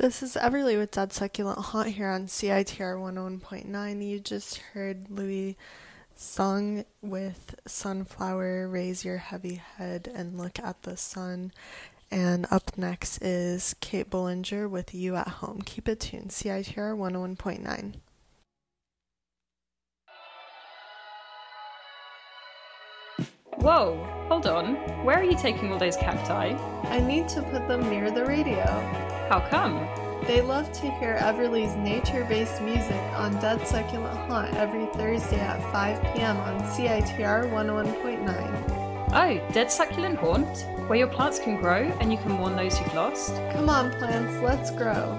This is Everly with Dead Succulent Haunt here on CITR 101.9. You just heard Louis' song with Sunflower, Raise Your Heavy Head and Look at the Sun. And up next is Kate Bollinger with You at Home. Keep it tuned, CITR 101.9. Whoa, hold on. Where are you taking all those cacti? I need to put them near the radio. How come? They love to hear Everly's nature-based music on Dead Succulent Haunt every Thursday at 5 p.m. on CITR 101.9. Oh, Dead Succulent Haunt? Where your plants can grow and you can warn those you've lost? Come on, plants, let's grow.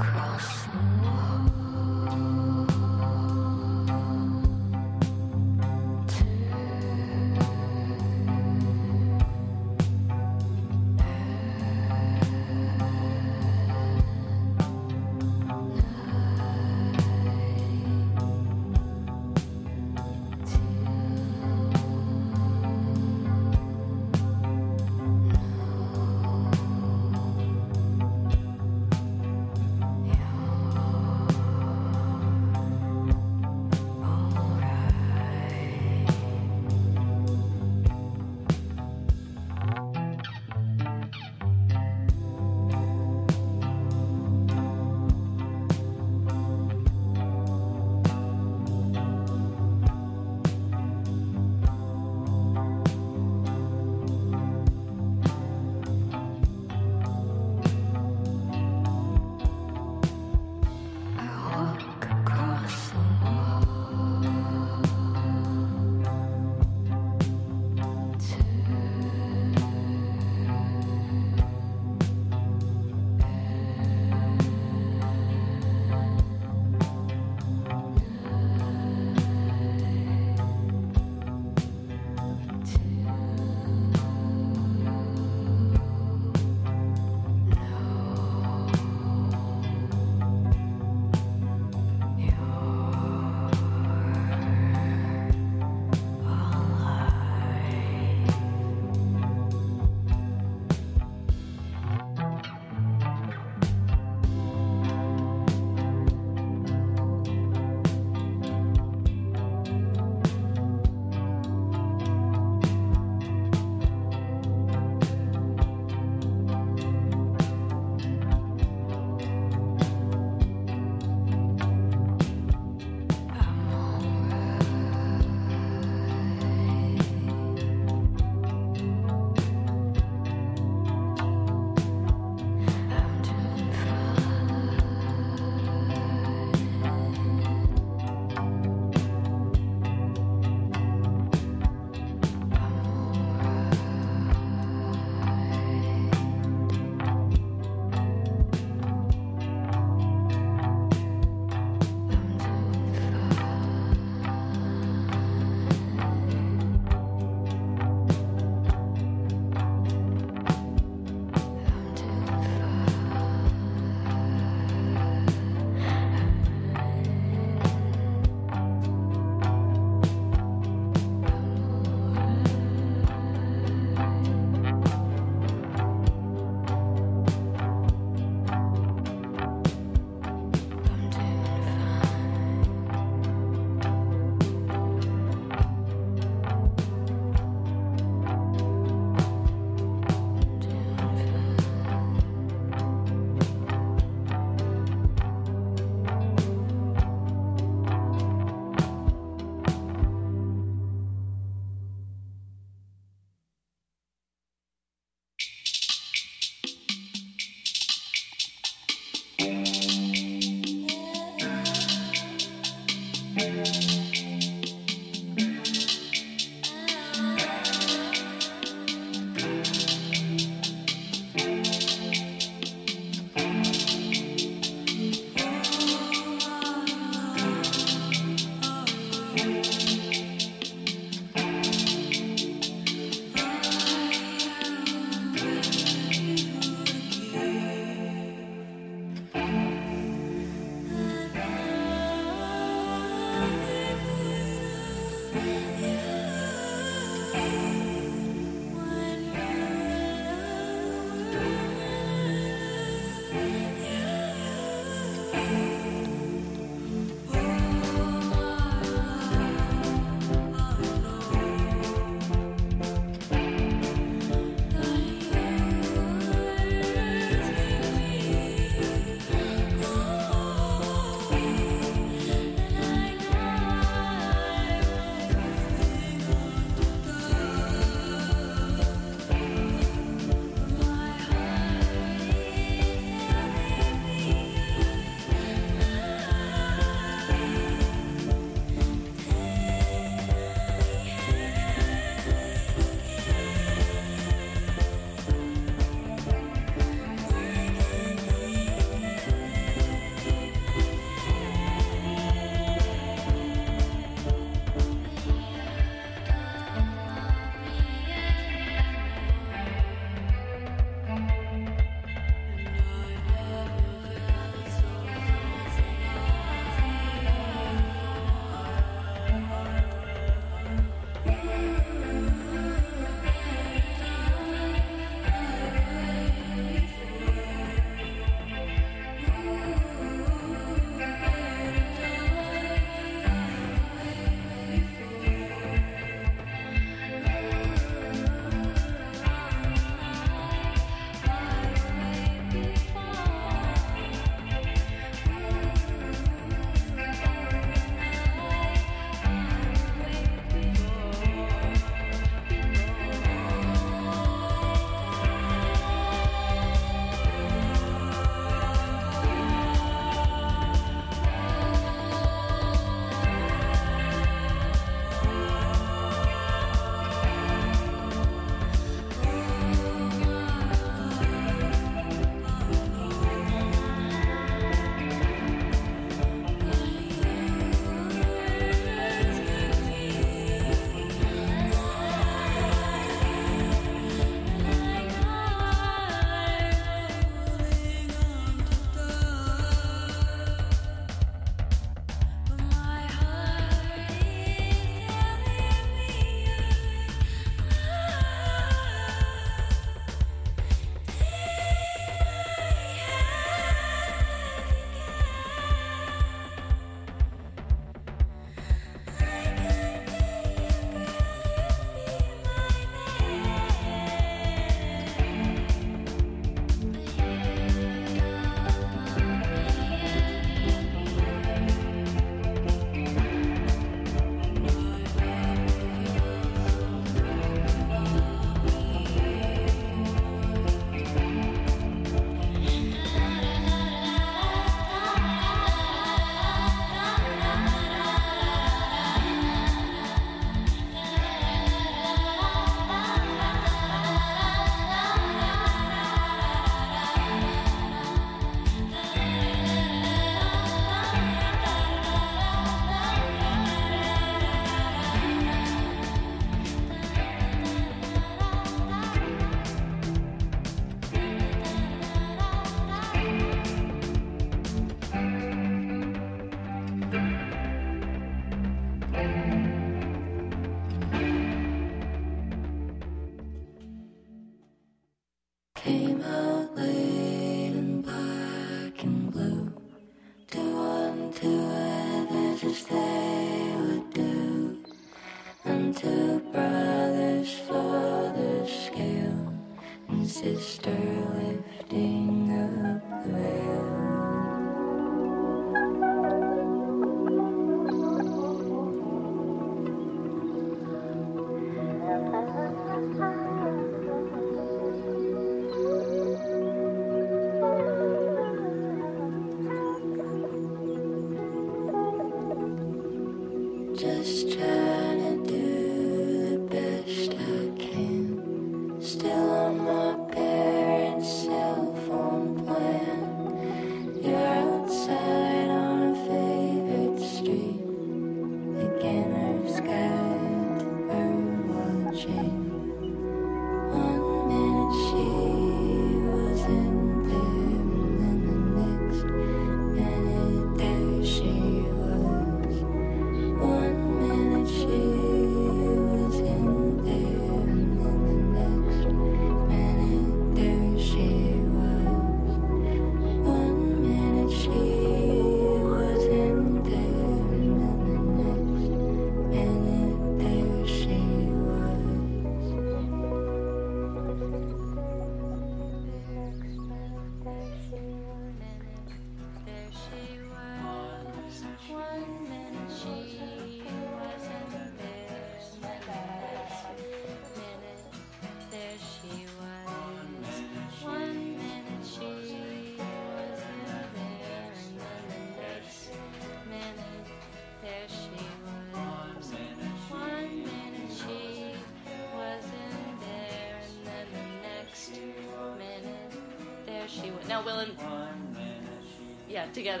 Now, Will and... Yeah, together.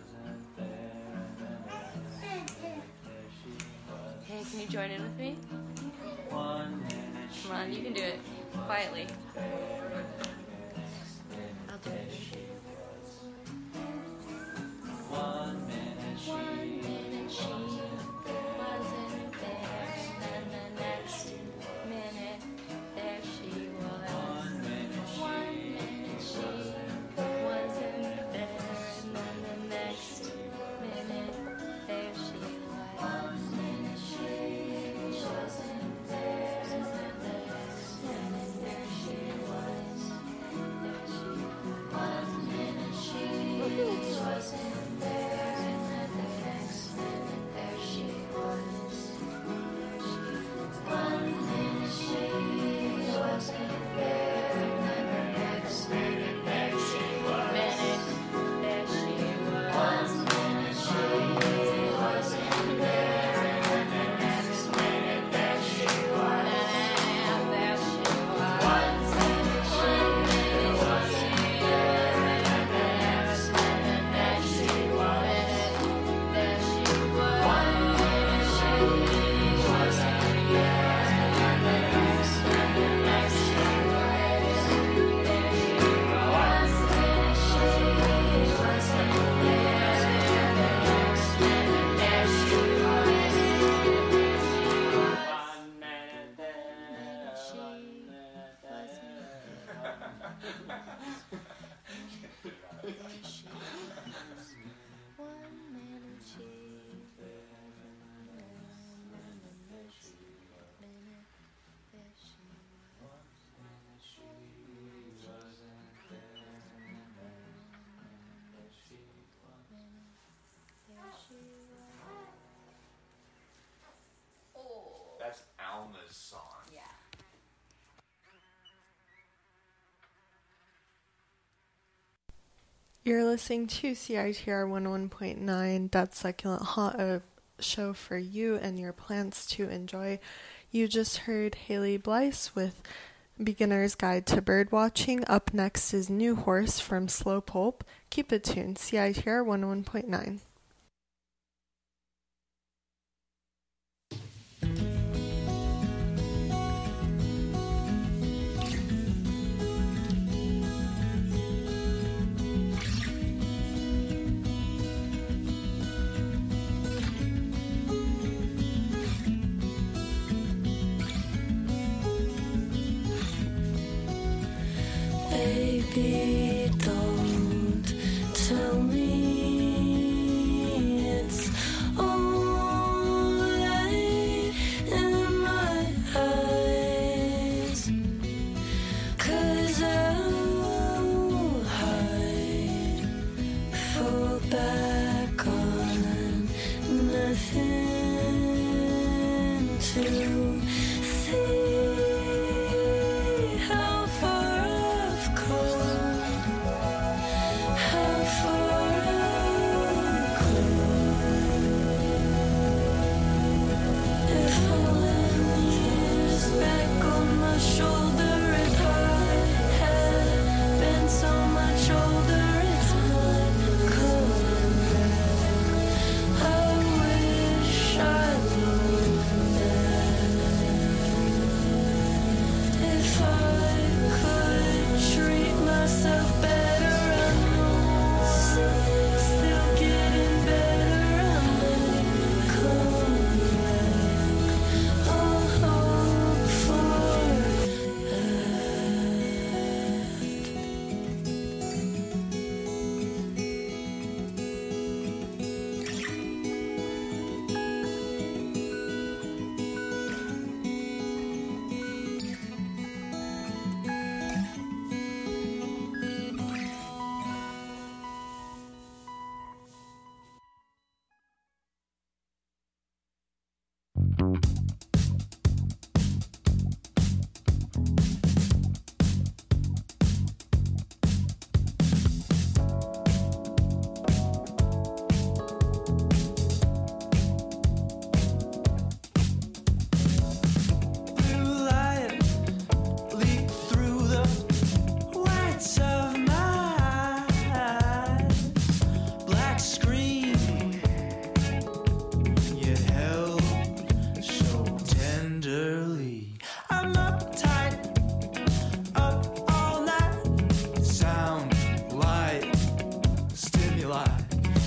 Hey, can you join in with me? Come on, you can do it. Quietly. I'll do it. One minute she wasn't there, and then the next minute there she was. One minute she wasn't there, and then the next minute there she was. One minute she wasn't there, and then the next minute there she was. One minute she wasn't there, and then the next minute there she was. One minute she wasn't there, and then the next minute there she was. There she was. One minute she wasn't there, and then the next minute there she was. There she was. One minute she wasn't there, and then the next minute there she was. There she was. One minute she wasn't there, and then the next minute there she was. There she was. One minute she wasn't there, and then the next minute there she was. One minute she That's Alma's song. Yeah. You're listening to CITR 101.9, That's Succulent Hot, a show for you and your plants to enjoy. You just heard Haley Blyce with Beginner's Guide to Bird Watching. Up next is New Horse from Slow Pulp. Keep it tuned, CITR 101.9. Baby, don't tell me it's only in my eyes, 'cause I'll hide, fall back on nothing to see. How far I've come, how far I've come. If all is back on my shoulder, if I had been so much older, it's not coming back. I wish I'd known that.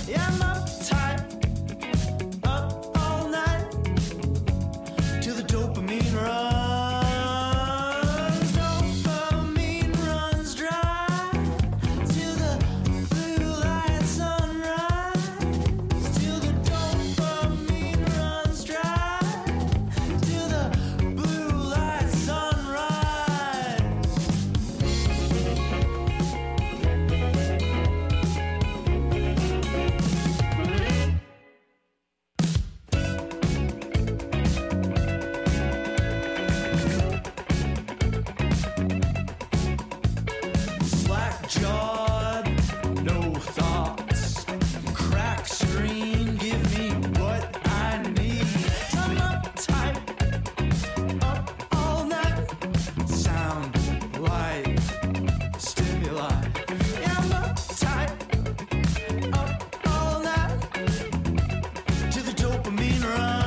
Yeah, I'm uptight, up all night, till the dopamine runs. Dopamine runs dry, till the blue light sunrise. Till the dopamine runs dry, till the blue light sunrise. Slack jawed, no thoughts. Crack screen, give me what I need. I'm uptight, up all night. Sound, light, stimuli. Yeah, I'm uptight, up all night, till the dopamine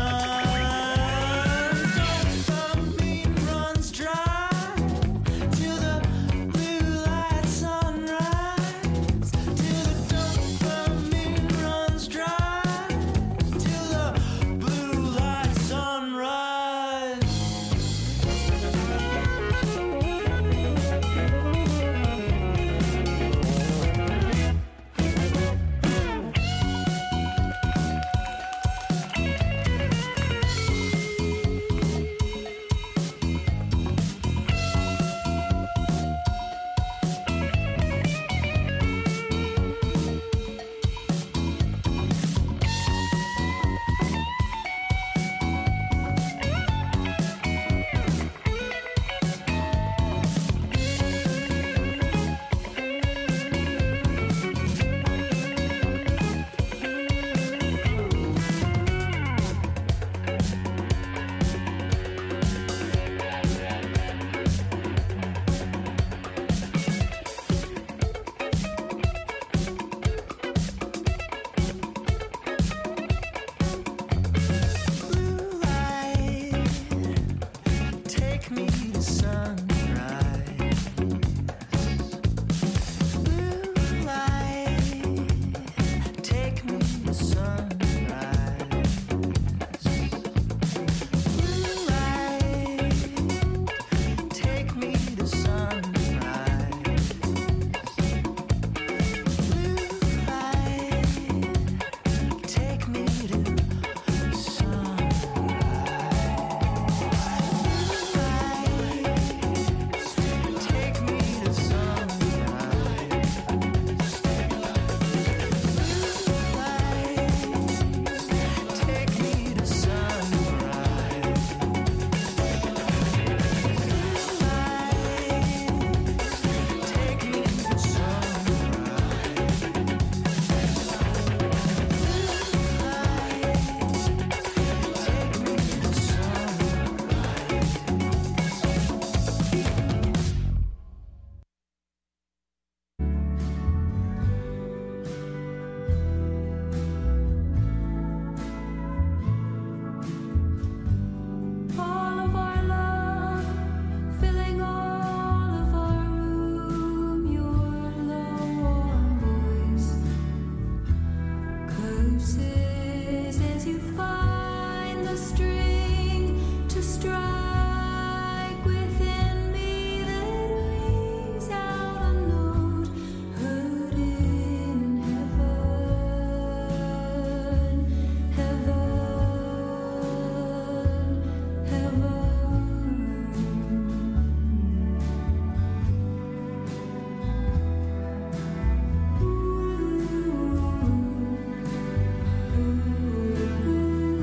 runs. Dopamine runs dry, till the blue light sunrise. Till the dopamine runs dry, till the blue light sunrise. Blue light, take me to sunrise. Blue light, take me to sunrise. Blue light, take me to sunrise. Blue light, take me to take me to All of our love, filling all of our room, your low warm voice curses as you find the string to strike within me that rings out a note heard in heaven, heaven. Heaven.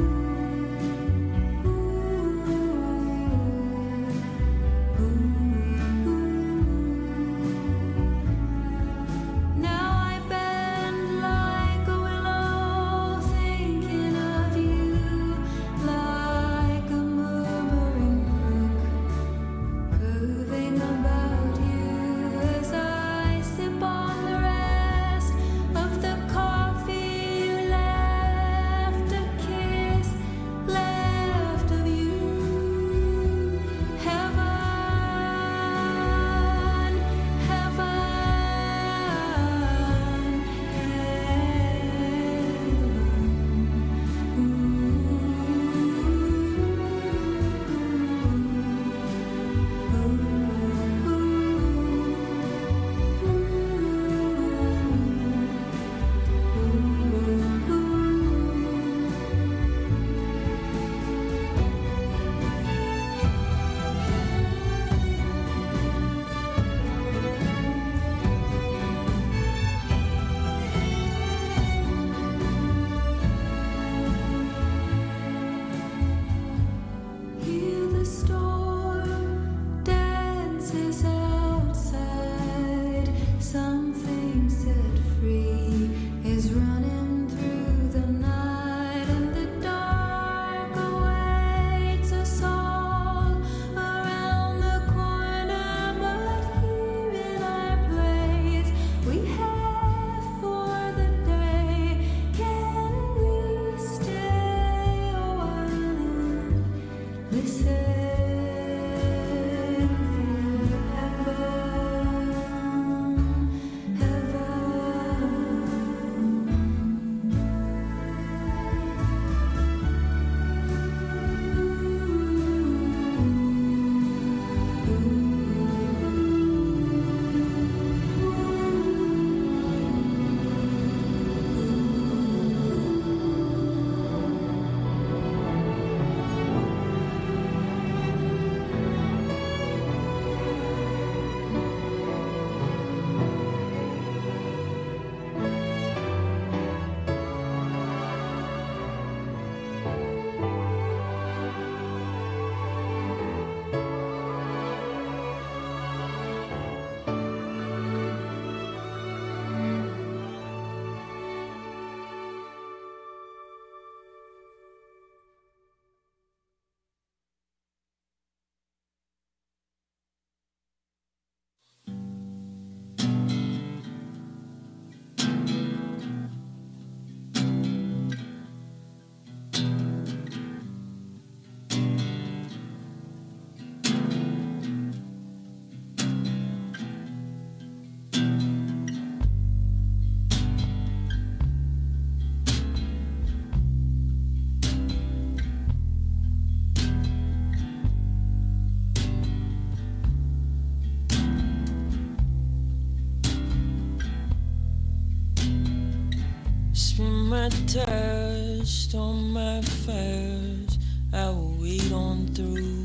Spin my tires on my fires. I will wait on through.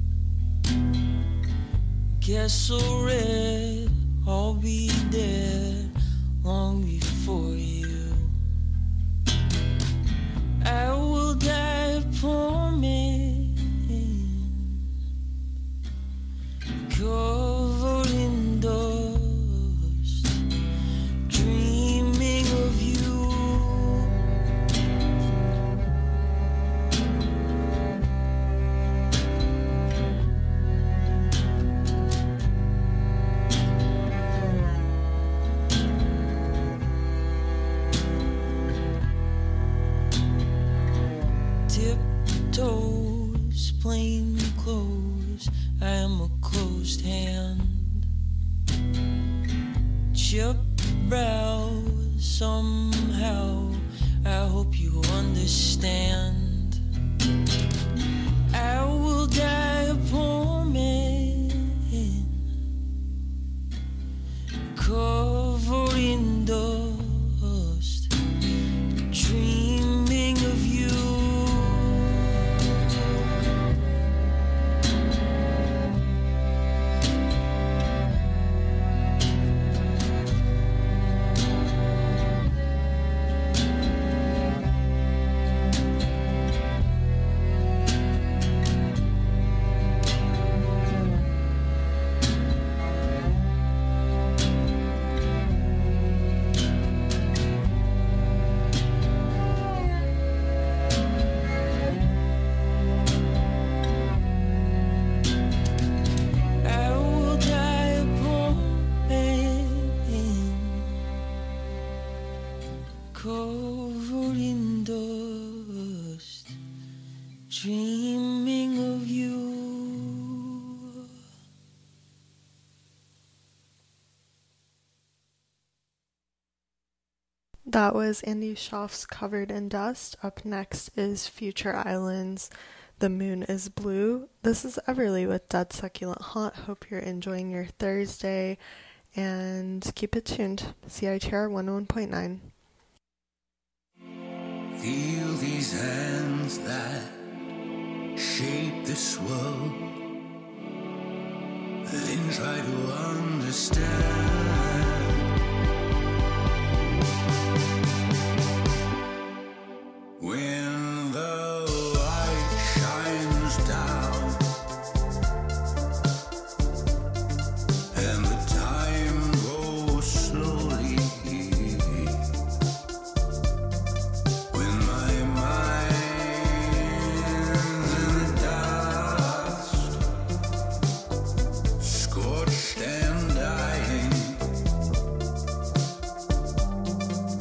Guess so red, I'll be dead long before you. I will die a poor man, covered in dust, dreaming of you. Tiptoes, plain clothes, I am a closed hand. Chip brow, somehow, I hope you understand. I will die a poor man, covered in dust, dreaming of you. I will die a poor man, covered in dust, dreaming of you. That was Andy Schaaf's Covered in Dust. Up next is Future Islands, The Moon is Blue. This is Everly with Dead Succulent Haunt. Hope you're enjoying your Thursday and keep it tuned. CITR 101.9. Feel these hands that shape this world, then try to understand. When the light shines down and the time goes slowly, when my mind's in the dust, scorched and dying,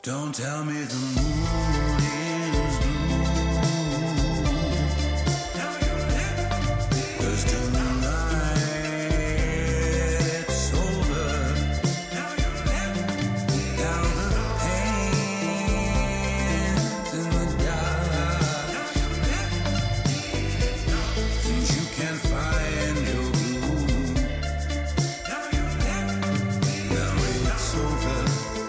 Don't tell me the moon is blue. 'Cause tonight it's over. Now the pain in the dark. Since you can't find your blue. Now it's over.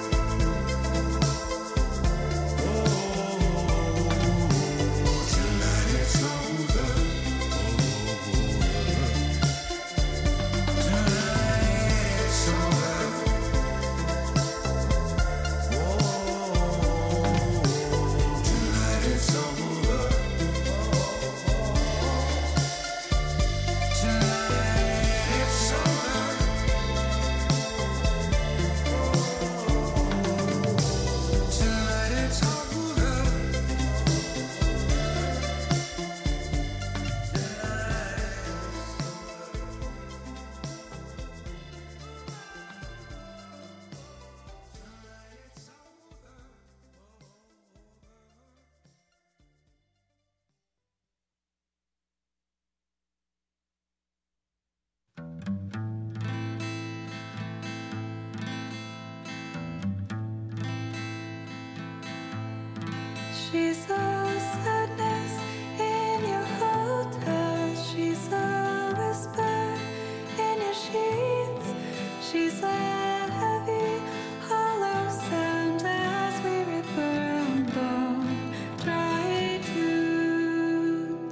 She's a sadness in your hotel. She's a whisper in your sheets. She's a heavy, hollow sound as we rip around bone dry tunes.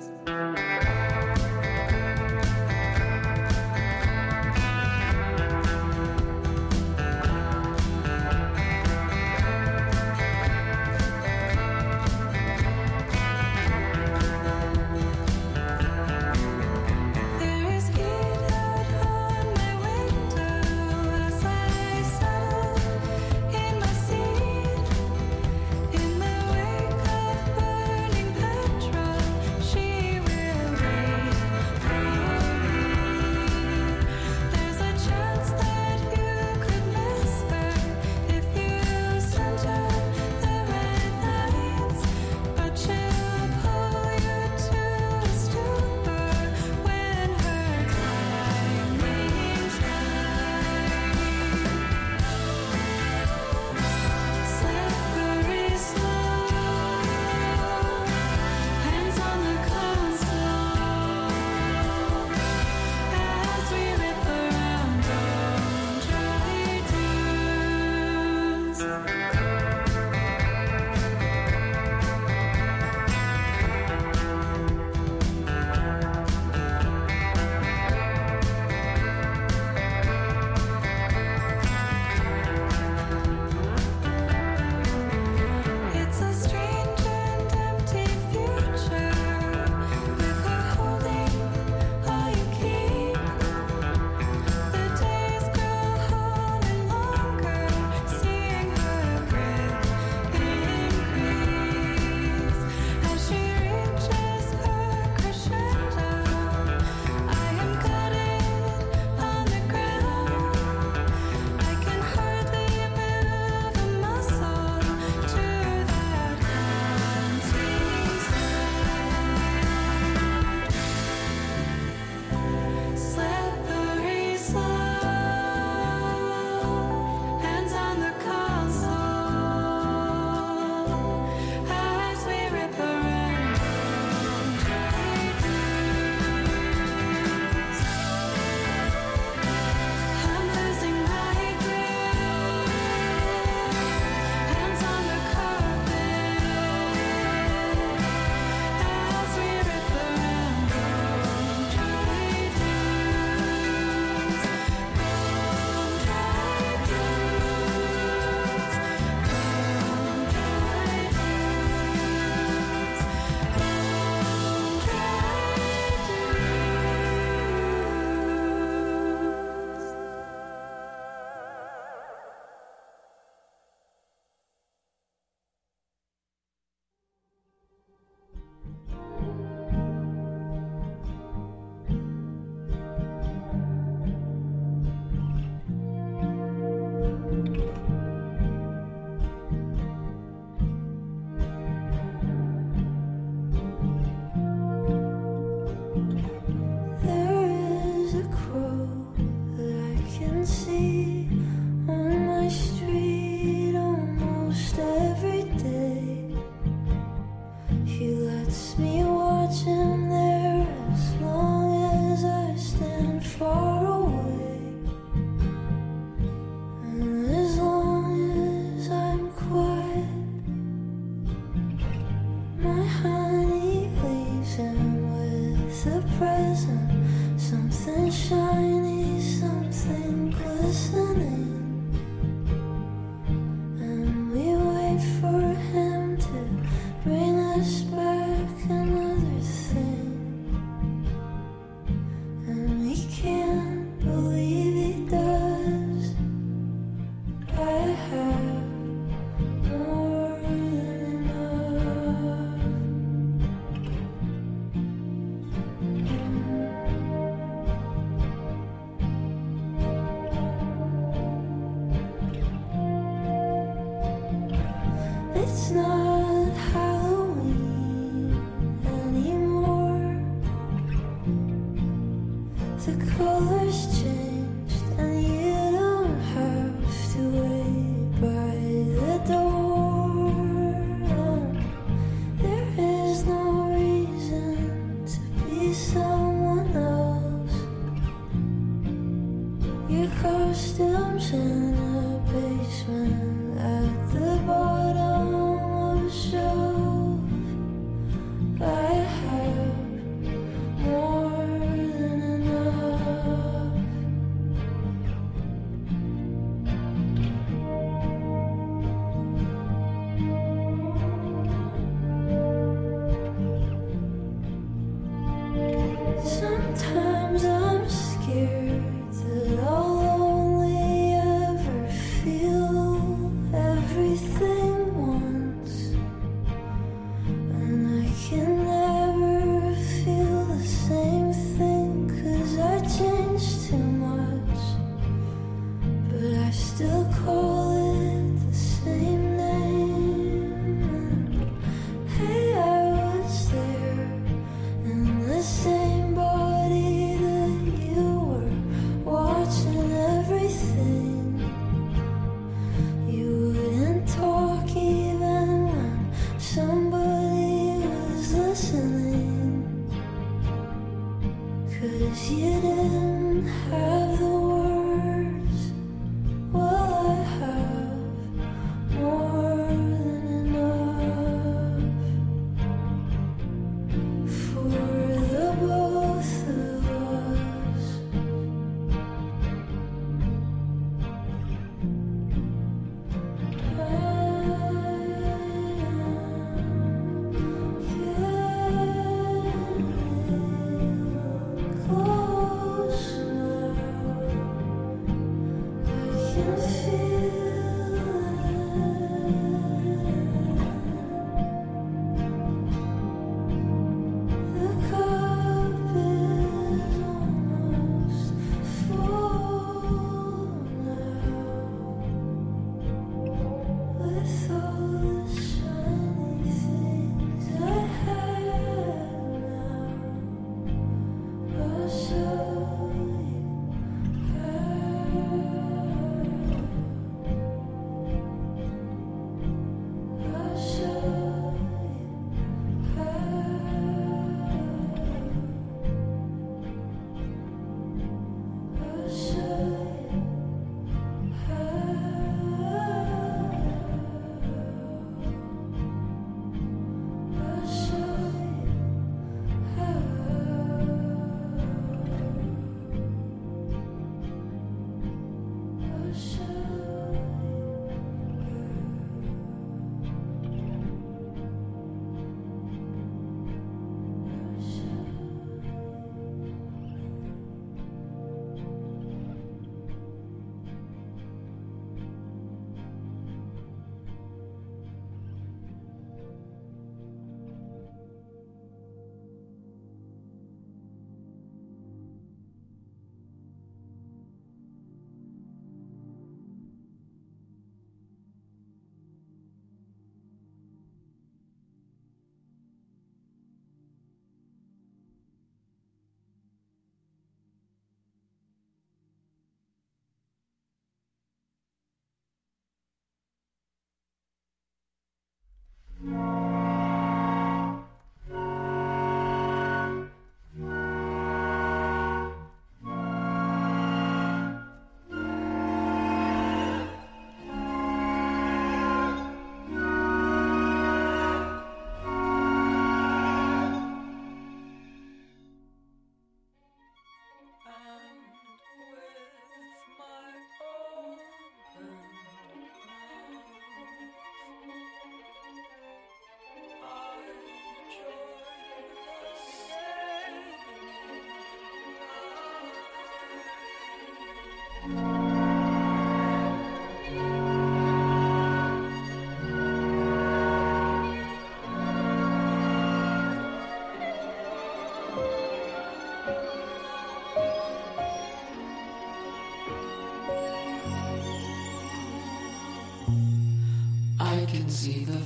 can see the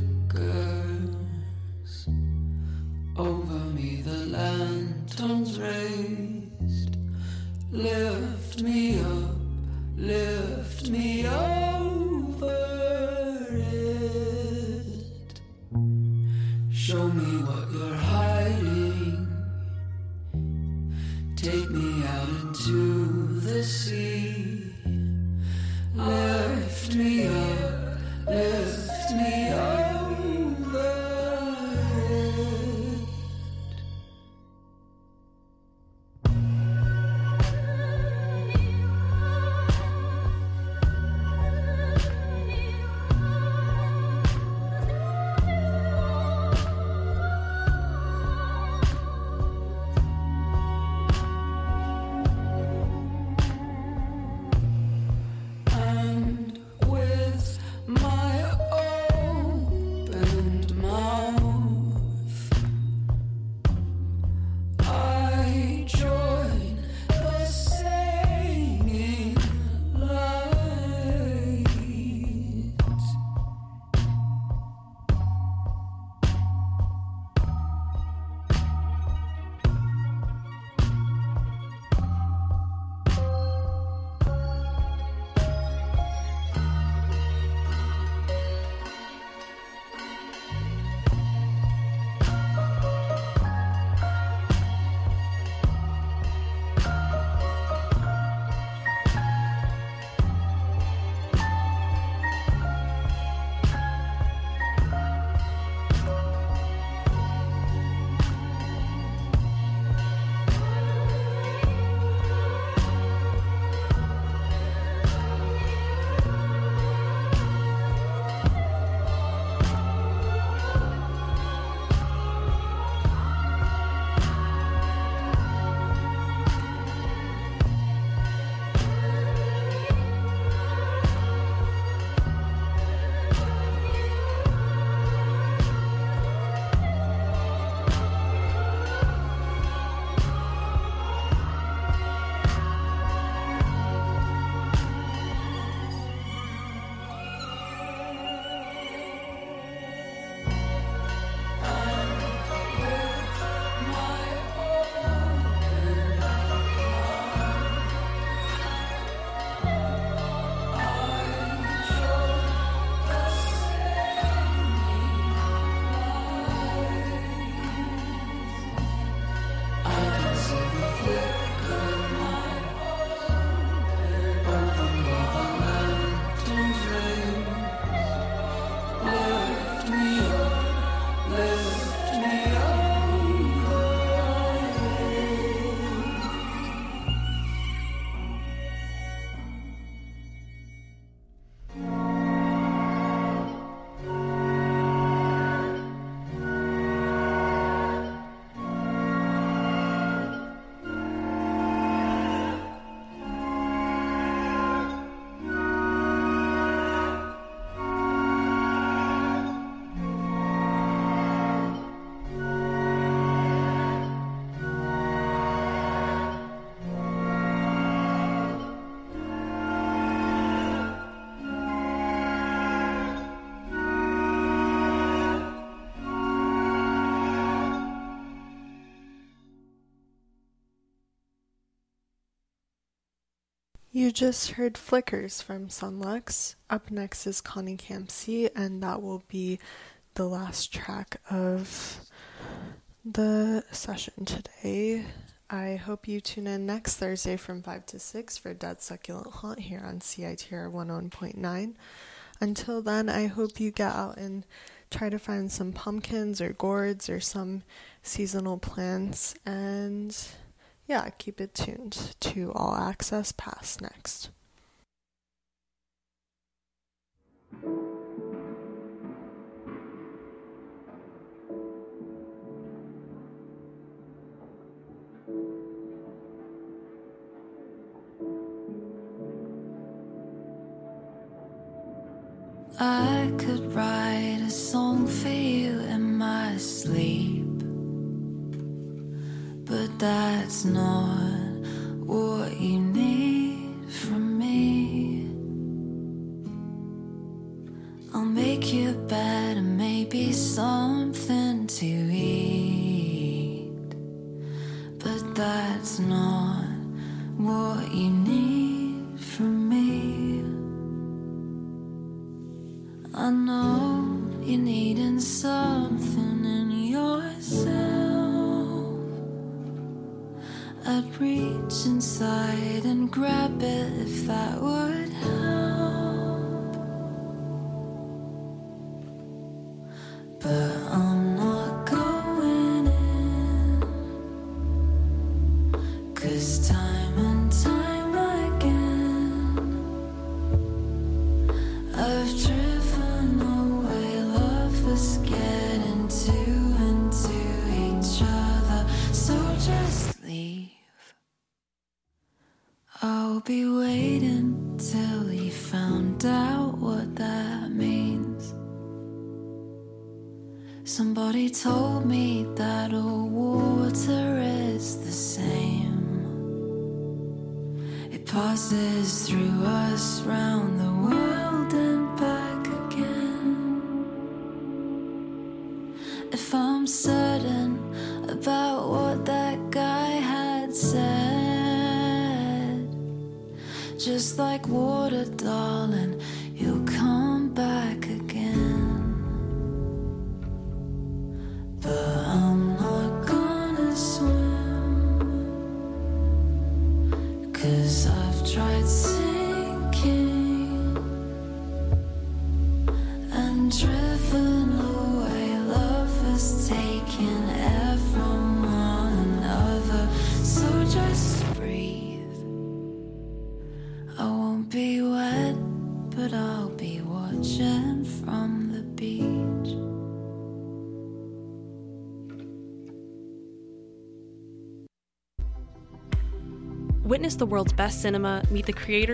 flickers over me, the lanterns raised. Lift me up, lift me over it. Show me what you're hiding. Take me out into the sea. Lift me up, lift me over it. And with my opened mouth, I join the singing light. You just heard Flickers from Sunlux. Up next is Connie Campsey, and that will be the last track of the session today. I hope you tune in next Thursday from 5 to 6 for Dead Succulent Haunt here on CITR 101.9. Until then, I hope you get out and try to find some pumpkins or gourds or some seasonal plants, and yeah, keep it tuned to All Access Pass next. I could write a song for you in my sleep, but that's not what you need from me. I'll make you a bed and maybe something to eat. But that's not what you need from me. I know you're needing something in yourself. I'd reach inside and grab it if that would help. But I'm not going in, 'cause time and time again I've driven away lovers getting into each other. So just leave. I'll be waiting till you found out what that means. Somebody told me that all water is the same. It passes through us round the world and back again. If I'm certain about what that guy had said, just like water, darling, you'll come back again. But I'm not gonna swim, 'cause I've tried sinking and driven away lovers taking air from one another. So just breathe. I won't be wet, but I'll be watching from the beach. Witness the world's best cinema, meet the creators